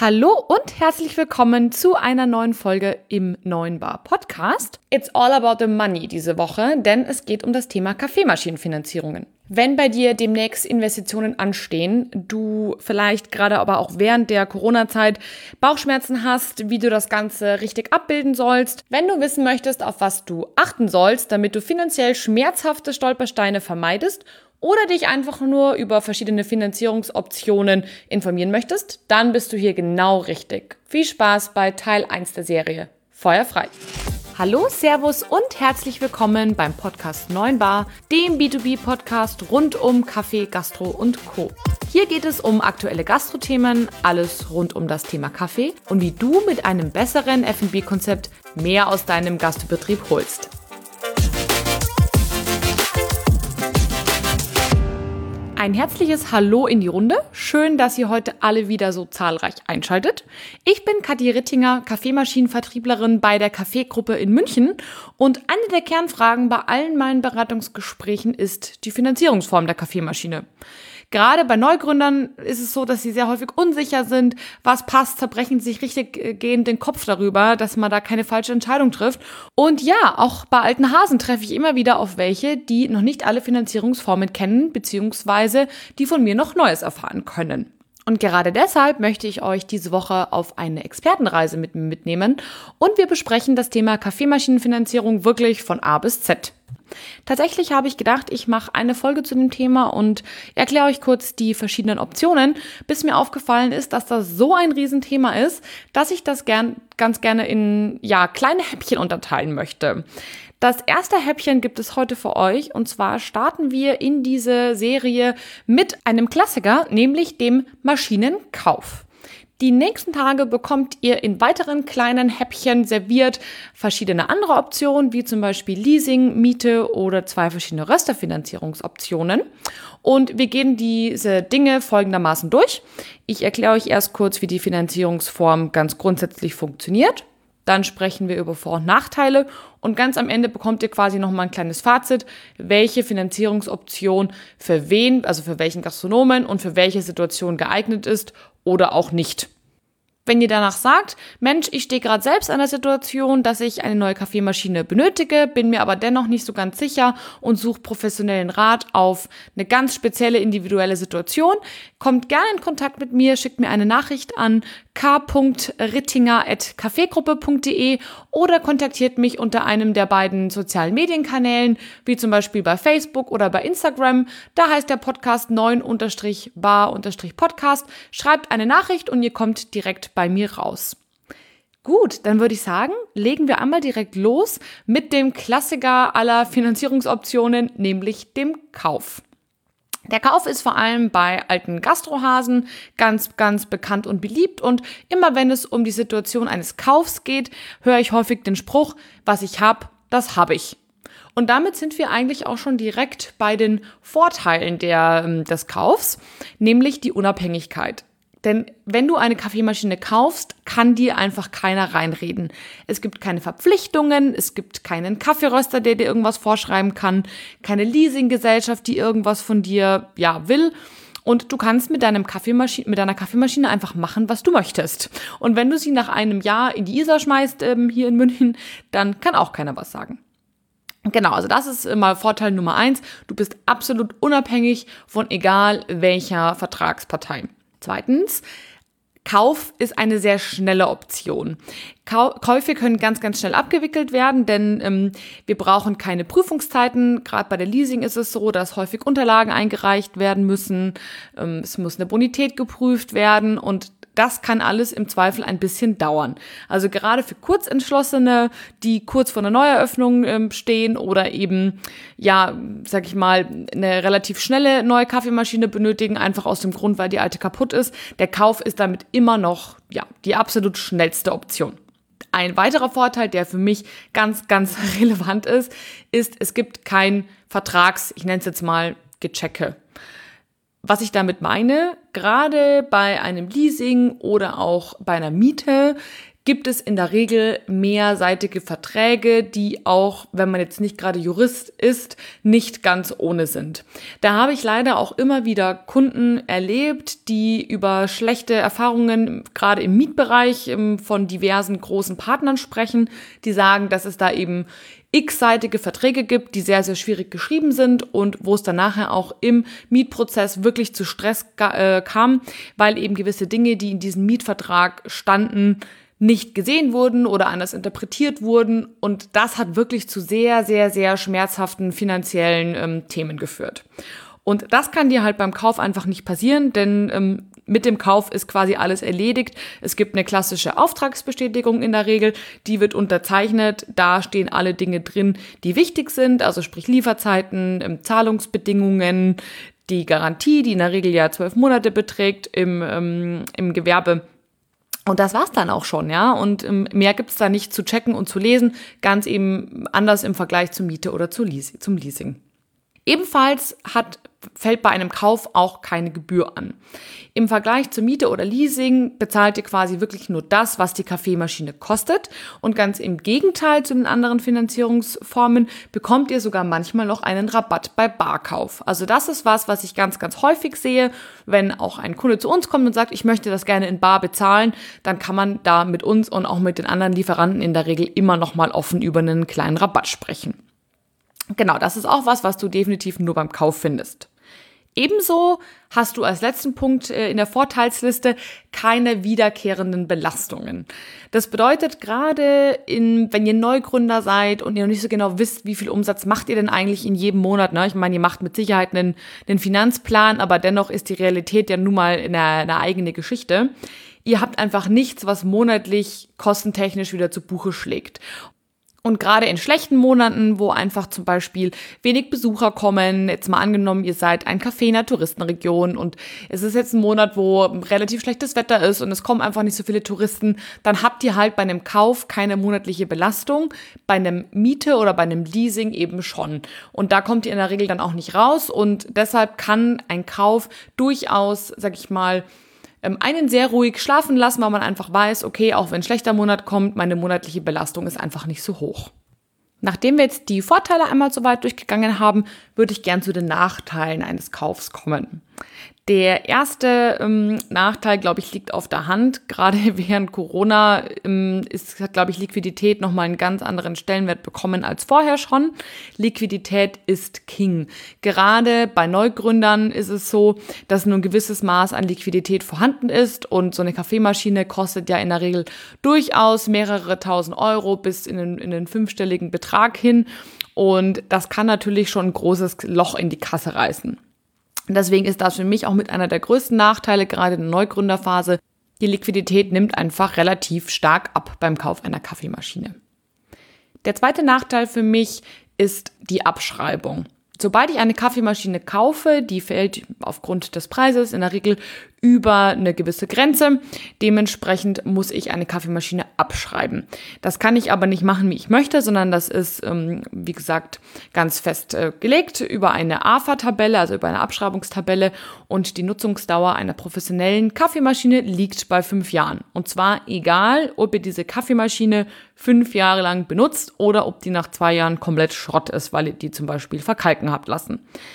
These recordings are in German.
Hallo und herzlich willkommen zu einer neuen Folge im Neuen Bar Podcast. It's all about the money diese Woche, denn es geht um das Thema Kaffeemaschinenfinanzierungen. Wenn bei dir demnächst Investitionen anstehen, du vielleicht gerade aber auch während der Corona-Zeit Bauchschmerzen hast, wie du das Ganze richtig abbilden sollst, wenn du wissen möchtest, auf was du achten sollst, damit du finanziell schmerzhafte Stolpersteine vermeidest oder dich einfach nur über verschiedene Finanzierungsoptionen informieren möchtest, dann bist du hier genau richtig. Viel Spaß bei Teil 1 der Serie. Feuer frei! Hallo, Servus und herzlich willkommen beim Podcast 9 Bar, dem B2B-Podcast rund um Kaffee, Gastro und Co. Hier geht es um aktuelle Gastrothemen, alles rund um das Thema Kaffee und wie du mit einem besseren F&B-Konzept mehr aus deinem Gastbetrieb holst. Ein herzliches Hallo in die Runde. Schön, dass ihr heute alle wieder so zahlreich einschaltet. Ich bin Kathi Rittinger, Kaffeemaschinenvertrieblerin bei der Kaffeegruppe in München und eine der Kernfragen bei allen meinen Beratungsgesprächen ist die Finanzierungsform der Kaffeemaschine. Gerade bei Neugründern ist es so, dass sie sehr häufig unsicher sind. Was passt, zerbrechen sich richtig gehend den Kopf darüber, dass man da keine falsche Entscheidung trifft. Und ja, auch bei alten Hasen treffe ich immer wieder auf welche, die noch nicht alle Finanzierungsformen kennen, beziehungsweise die von mir noch Neues erfahren können. Und gerade deshalb möchte ich euch diese Woche auf eine Expertenreise mit mir mitnehmen und wir besprechen das Thema Kaffeemaschinenfinanzierung wirklich von A bis Z. Tatsächlich habe ich gedacht, ich mache eine Folge zu dem Thema und erkläre euch kurz die verschiedenen Optionen, bis mir aufgefallen ist, dass das so ein Riesenthema ist, dass ich das ganz gerne in kleine Häppchen unterteilen möchte. Das erste Häppchen gibt es heute für euch und zwar starten wir in diese Serie mit einem Klassiker, nämlich dem Maschinenkauf. Die nächsten Tage bekommt ihr in weiteren kleinen Häppchen serviert verschiedene andere Optionen, wie zum Beispiel Leasing, Miete oder 2 verschiedene Rösterfinanzierungsoptionen. Und wir gehen diese Dinge folgendermaßen durch. Ich erkläre euch erst kurz, wie die Finanzierungsform ganz grundsätzlich funktioniert. Dann sprechen wir über Vor- und Nachteile und ganz am Ende bekommt ihr quasi nochmal ein kleines Fazit, welche Finanzierungsoption für wen, also für welchen Gastronomen und für welche Situation geeignet ist oder auch nicht. Wenn ihr danach sagt, Mensch, ich stehe gerade selbst an der Situation, dass ich eine neue Kaffeemaschine benötige, bin mir aber dennoch nicht so ganz sicher und suche professionellen Rat auf eine ganz spezielle individuelle Situation, kommt gerne in Kontakt mit mir, schickt mir eine Nachricht an k.rittinger@kaffeegruppe.de oder kontaktiert mich unter einem der beiden sozialen Medienkanälen, wie zum Beispiel bei Facebook oder bei Instagram. Da heißt der Podcast 9-bar-podcast. Schreibt eine Nachricht und ihr kommt direkt bei mir raus. Gut, dann würde ich sagen, legen wir einmal direkt los mit dem Klassiker aller Finanzierungsoptionen, nämlich dem Kauf. Der Kauf ist vor allem bei alten Gastrohasen ganz, ganz bekannt und beliebt und immer wenn es um die Situation eines Kaufs geht, höre ich häufig den Spruch, was ich habe, das habe ich. Und damit sind wir eigentlich auch schon direkt bei den Vorteilen des Kaufs, nämlich die Unabhängigkeit. Denn wenn du eine Kaffeemaschine kaufst, kann dir einfach keiner reinreden. Es gibt keine Verpflichtungen, es gibt keinen Kaffeeröster, der dir irgendwas vorschreiben kann, keine Leasinggesellschaft, die irgendwas von dir will. Und du kannst mit deiner Kaffeemaschine einfach machen, was du möchtest. Und wenn du sie nach einem Jahr in die Isar schmeißt, hier in München, dann kann auch keiner was sagen. Genau, also das ist mal Vorteil Nummer 1. Du bist absolut unabhängig von egal welcher Vertragspartei. Zweitens, Kauf ist eine sehr schnelle Option. Käufe können ganz, ganz schnell abgewickelt werden, denn wir brauchen keine Prüfungszeiten. Gerade bei der Leasing ist es so, dass häufig Unterlagen eingereicht werden müssen. Es muss eine Bonität geprüft werden und das kann alles im Zweifel ein bisschen dauern. Also gerade für Kurzentschlossene, die kurz vor einer Neueröffnung stehen oder eben, eine relativ schnelle neue Kaffeemaschine benötigen, einfach aus dem Grund, weil die alte kaputt ist. Der Kauf ist damit immer noch, die absolut schnellste Option. Ein weiterer Vorteil, der für mich ganz, ganz relevant ist, es gibt kein ich nenne es jetzt mal Gechecke. Was ich damit meine, gerade bei einem Leasing oder auch bei einer Miete gibt es in der Regel mehrseitige Verträge, die auch, wenn man jetzt nicht gerade Jurist ist, nicht ganz ohne sind. Da habe ich leider auch immer wieder Kunden erlebt, die über schlechte Erfahrungen gerade im Mietbereich von diversen großen Partnern sprechen, die sagen, dass es da eben x-seitige Verträge gibt, die sehr, sehr schwierig geschrieben sind und wo es dann nachher auch im Mietprozess wirklich zu Stress kam, weil eben gewisse Dinge, die in diesem Mietvertrag standen, nicht gesehen wurden oder anders interpretiert wurden. Und das hat wirklich zu sehr, sehr, sehr schmerzhaften finanziellen Themen geführt. Und das kann dir halt beim Kauf einfach nicht passieren, denn mit dem Kauf ist quasi alles erledigt. Es gibt eine klassische Auftragsbestätigung in der Regel, die wird unterzeichnet. Da stehen alle Dinge drin, die wichtig sind, also sprich Lieferzeiten, Zahlungsbedingungen, die Garantie, die in der Regel ja 12 Monate beträgt im Gewerbe. Und das war's dann auch schon, ja. Und mehr gibt's da nicht zu checken und zu lesen. Ganz eben anders im Vergleich zur Miete oder zum Leasing. Ebenfalls fällt bei einem Kauf auch keine Gebühr an. Im Vergleich zur Miete oder Leasing bezahlt ihr quasi wirklich nur das, was die Kaffeemaschine kostet. Und ganz im Gegenteil zu den anderen Finanzierungsformen bekommt ihr sogar manchmal noch einen Rabatt bei Barkauf. Also das ist was ich ganz, ganz häufig sehe. Wenn auch ein Kunde zu uns kommt und sagt, ich möchte das gerne in bar bezahlen, dann kann man da mit uns und auch mit den anderen Lieferanten in der Regel immer noch mal offen über einen kleinen Rabatt sprechen. Genau, das ist auch was du definitiv nur beim Kauf findest. Ebenso hast du als letzten Punkt in der Vorteilsliste keine wiederkehrenden Belastungen. Das bedeutet gerade, wenn ihr Neugründer seid und ihr noch nicht so genau wisst, wie viel Umsatz macht ihr denn eigentlich in jedem Monat, ne? Ich meine, ihr macht mit Sicherheit einen Finanzplan, aber dennoch ist die Realität ja nun mal eine eigene Geschichte. Ihr habt einfach nichts, was monatlich kostentechnisch wieder zu Buche schlägt. Und gerade in schlechten Monaten, wo einfach zum Beispiel wenig Besucher kommen, jetzt mal angenommen, ihr seid ein Café in einer Touristenregion und es ist jetzt ein Monat, wo relativ schlechtes Wetter ist und es kommen einfach nicht so viele Touristen, dann habt ihr halt bei einem Kauf keine monatliche Belastung, bei einem Miete oder bei einem Leasing eben schon. Und da kommt ihr in der Regel dann auch nicht raus und deshalb kann ein Kauf durchaus, sag ich mal, einen sehr ruhig schlafen lassen, weil man einfach weiß, okay, auch wenn ein schlechter Monat kommt, meine monatliche Belastung ist einfach nicht so hoch. Nachdem wir jetzt die Vorteile einmal so weit durchgegangen haben, würde ich gern zu den Nachteilen eines Kaufs kommen. Der erste Nachteil, glaube ich, liegt auf der Hand. Gerade während Corona hat, glaube ich, Liquidität nochmal einen ganz anderen Stellenwert bekommen als vorher schon. Liquidität ist King. Gerade bei Neugründern ist es so, dass nur ein gewisses Maß an Liquidität vorhanden ist und so eine Kaffeemaschine kostet ja in der Regel durchaus mehrere tausend Euro bis in den fünfstelligen Betrag hin und das kann natürlich schon ein großes Loch in die Kasse reißen. Deswegen ist das für mich auch mit einer der größten Nachteile, gerade in der Neugründerphase. Die Liquidität nimmt einfach relativ stark ab beim Kauf einer Kaffeemaschine. Der zweite Nachteil für mich ist die Abschreibung. Sobald ich eine Kaffeemaschine kaufe, die fällt aufgrund des Preises in der Regel über eine gewisse Grenze. Dementsprechend muss ich eine Kaffeemaschine abschreiben. Das kann ich aber nicht machen, wie ich möchte, sondern das ist, wie gesagt, ganz fest gelegt über eine AFA-Tabelle, also über eine Abschreibungstabelle. Und die Nutzungsdauer einer professionellen Kaffeemaschine liegt bei 5 Jahren. Und zwar egal, ob ihr diese Kaffeemaschine 5 Jahre lang benutzt oder ob die nach 2 Jahren komplett Schrott ist, weil ihr die zum Beispiel verkalken habt lassen.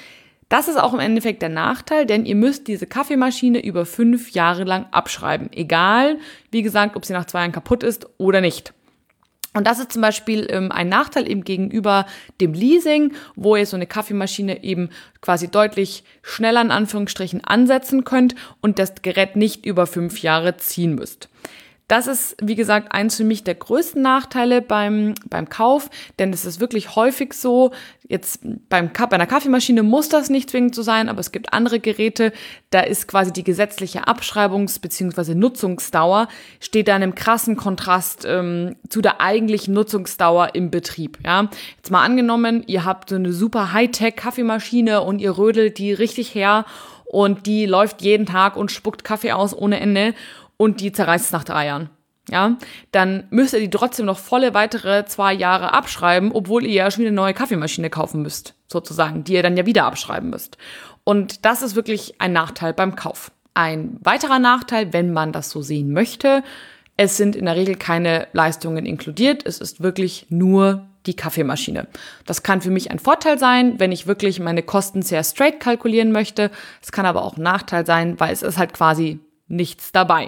Das ist auch im Endeffekt der Nachteil, denn ihr müsst diese Kaffeemaschine über 5 Jahre lang abschreiben. Egal, wie gesagt, ob sie nach 2 Jahren kaputt ist oder nicht. Und das ist zum Beispiel ein Nachteil eben gegenüber dem Leasing, wo ihr so eine Kaffeemaschine eben quasi deutlich schneller in Anführungsstrichen ansetzen könnt und das Gerät nicht über 5 Jahre ziehen müsst. Das ist, wie gesagt, eins für mich der größten Nachteile beim Kauf, denn es ist wirklich häufig so, jetzt bei einer Kaffeemaschine muss das nicht zwingend so sein, aber es gibt andere Geräte, da ist quasi die gesetzliche Abschreibungs- bzw. Nutzungsdauer, steht da in einem krassen Kontrast zu der eigentlichen Nutzungsdauer im Betrieb. Ja? Jetzt mal angenommen, ihr habt so eine super Hightech-Kaffeemaschine und ihr rödelt die richtig her und die läuft jeden Tag und spuckt Kaffee aus ohne Ende. Und die zerreißt es nach 3 Jahren, ja, dann müsst ihr die trotzdem noch volle weitere 2 Jahre abschreiben, obwohl ihr ja schon wieder eine neue Kaffeemaschine kaufen müsst, sozusagen, die ihr dann ja wieder abschreiben müsst. Und das ist wirklich ein Nachteil beim Kauf. Ein weiterer Nachteil, wenn man das so sehen möchte, Es sind in der Regel keine Leistungen inkludiert. Es ist wirklich nur die Kaffeemaschine. Das kann für mich ein Vorteil sein, wenn ich wirklich meine Kosten sehr straight kalkulieren möchte. Es kann aber auch ein Nachteil sein, weil es ist halt quasi nichts dabei.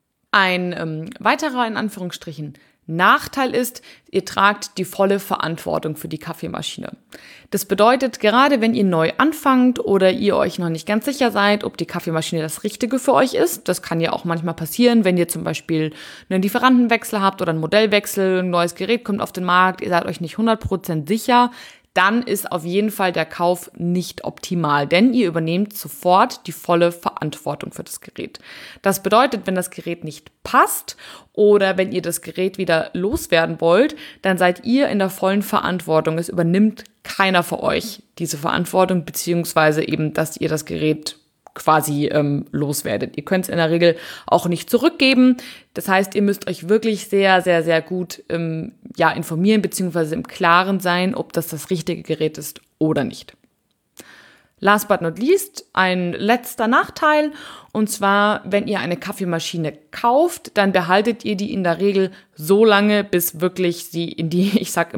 Ein weiterer, in Anführungsstrichen, Nachteil ist, ihr tragt die volle Verantwortung für die Kaffeemaschine. Das bedeutet, gerade wenn ihr neu anfangt oder ihr euch noch nicht ganz sicher seid, ob die Kaffeemaschine das Richtige für euch ist, das kann ja auch manchmal passieren, wenn ihr zum Beispiel einen Lieferantenwechsel habt oder einen Modellwechsel, ein neues Gerät kommt auf den Markt, ihr seid euch nicht 100% sicher, dann ist auf jeden Fall der Kauf nicht optimal, denn ihr übernehmt sofort die volle Verantwortung für das Gerät. Das bedeutet, wenn das Gerät nicht passt oder wenn ihr das Gerät wieder loswerden wollt, dann seid ihr in der vollen Verantwortung. Es übernimmt keiner für euch diese Verantwortung, beziehungsweise eben, dass ihr das Gerät quasi loswerdet. Ihr könnt es in der Regel auch nicht zurückgeben. Das heißt, ihr müsst euch wirklich sehr, sehr, sehr gut informieren beziehungsweise im Klaren sein, ob das richtige Gerät ist oder nicht. Last but not least, ein letzter Nachteil, und zwar, wenn ihr eine Kaffeemaschine kauft, dann behaltet ihr die in der Regel so lange, bis wirklich sie in die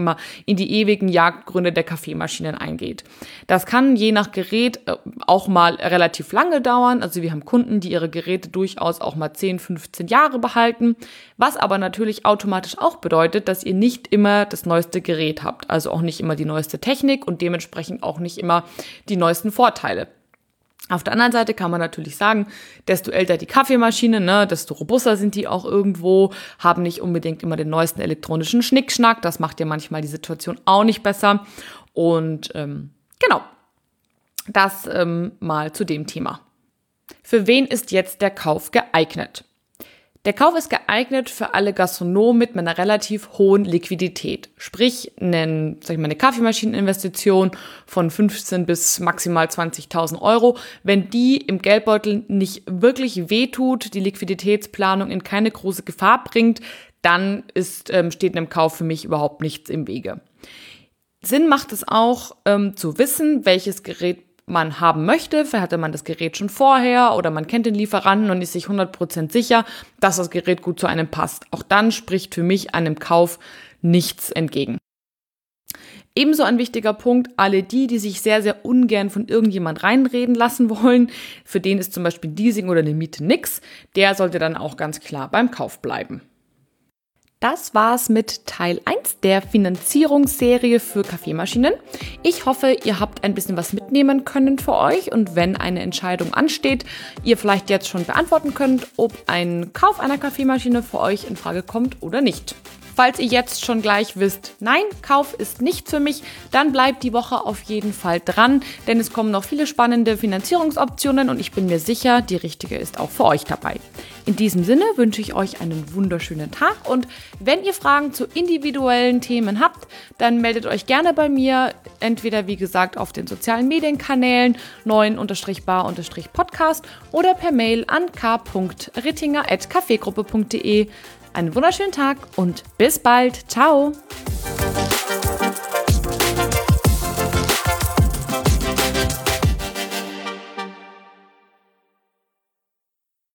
ewigen Jagdgründe der Kaffeemaschinen eingeht. Das kann je nach Gerät auch mal relativ lange dauern. Also wir haben Kunden, die ihre Geräte durchaus auch mal 10, 15 Jahre behalten, was aber natürlich automatisch auch bedeutet, dass ihr nicht immer das neueste Gerät habt, also auch nicht immer die neueste Technik und dementsprechend auch nicht immer die neuesten Vorteile. Auf der anderen Seite kann man natürlich sagen, desto älter die Kaffeemaschine, desto robuster sind die auch irgendwo, haben nicht unbedingt immer den neuesten elektronischen Schnickschnack. Das macht ja manchmal die Situation auch nicht besser. Und genau, das mal zu dem Thema. Für wen ist jetzt der Kauf geeignet? Der Kauf ist geeignet für alle Gastronomen mit einer relativ hohen Liquidität. Sprich, eine Kaffeemashinen-Investition von 15 bis maximal 20.000 Euro. Wenn die im Geldbeutel nicht wirklich wehtut, die Liquiditätsplanung in keine große Gefahr bringt, dann steht einem Kauf für mich überhaupt nichts im Wege. Sinn macht es auch, zu wissen, welches Gerät man haben möchte. Vielleicht hatte man das Gerät schon vorher oder man kennt den Lieferanten und ist sich 100% sicher, dass das Gerät gut zu einem passt. Auch dann spricht für mich einem Kauf nichts entgegen. Ebenso ein wichtiger Punkt, alle die sich sehr, sehr ungern von irgendjemand reinreden lassen wollen, für den ist zum Beispiel Leasing oder eine Miete nix, der sollte dann auch ganz klar beim Kauf bleiben. Das war's mit Teil 1 der Finanzierungsserie für Kaffeemaschinen. Ich hoffe, ihr habt ein bisschen was mitnehmen können für euch und wenn eine Entscheidung ansteht, ihr vielleicht jetzt schon beantworten könnt, ob ein Kauf einer Kaffeemaschine für euch in Frage kommt oder nicht. Falls ihr jetzt schon gleich wisst, nein, Kauf ist nichts für mich, dann bleibt die Woche auf jeden Fall dran, denn es kommen noch viele spannende Finanzierungsoptionen und ich bin mir sicher, die richtige ist auch für euch dabei. In diesem Sinne wünsche ich euch einen wunderschönen Tag und wenn ihr Fragen zu individuellen Themen habt, dann meldet euch gerne bei mir, entweder wie gesagt auf den sozialen Medienkanälen 9-bar-podcast oder per Mail an k.rittinger@kaffeegruppe.de. Einen wunderschönen Tag und bis bald. Ciao!